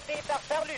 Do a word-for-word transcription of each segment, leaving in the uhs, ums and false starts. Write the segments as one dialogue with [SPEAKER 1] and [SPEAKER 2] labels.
[SPEAKER 1] chanté par Charlus.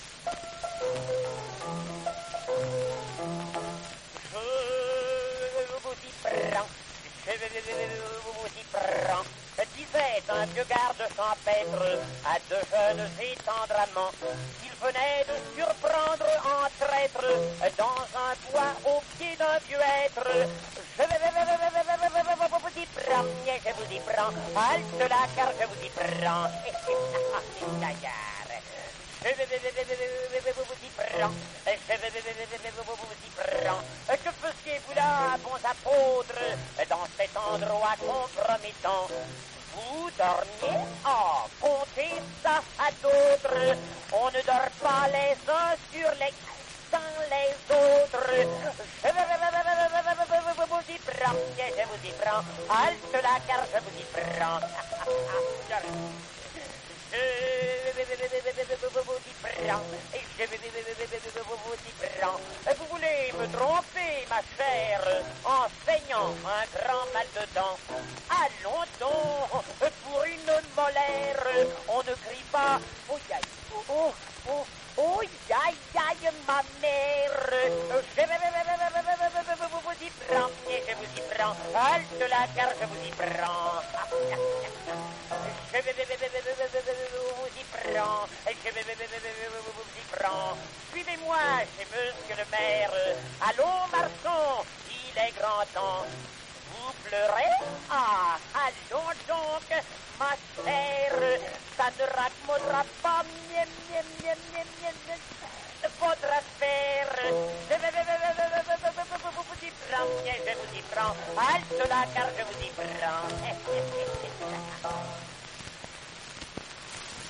[SPEAKER 1] Je vous y prends, je vous y prends, disait un vieux garde champêtre à deux jeunes et tendres amants qu'il venait de surprendre en traître dans un bois au pied d'un vieux hêtre. Je vous y prends, je vous y prends, halte là car je vous y prends. La gare. Je vous y prends, je vous y prends. Que faisiez-vous là, bons apôtres, dans cet endroit compromettant? Vous dormiez? Ah, comptez ça à d'autres. On ne dort pas les uns sur les dans les autres. Je vous y prends, je vous y prends. Halte là car je vous y prends. Je vous y prends, et je vous y prends. Vous voulez me tromper, ma chère, en feignant un grand mal de dents. Allons donc, pour une molaire, on ne crie pas oh yaï, oh, oh, oh yaï, yaï, ma mère. Je vous y prends, et je vous y prends. Halte là car je vous y prends. Je vous y prends, je vous y prends. Suivez-moi chez monsieur le maire. Allons, marchons, il est grand temps. Vous pleurez? Ah, allons donc, ma chère. Ça ne raccommodera pas mien, mien, mien, mien, mien, mien, votre affaire. Je vous y prends, je vous y prends. Halte là car je vous y prends.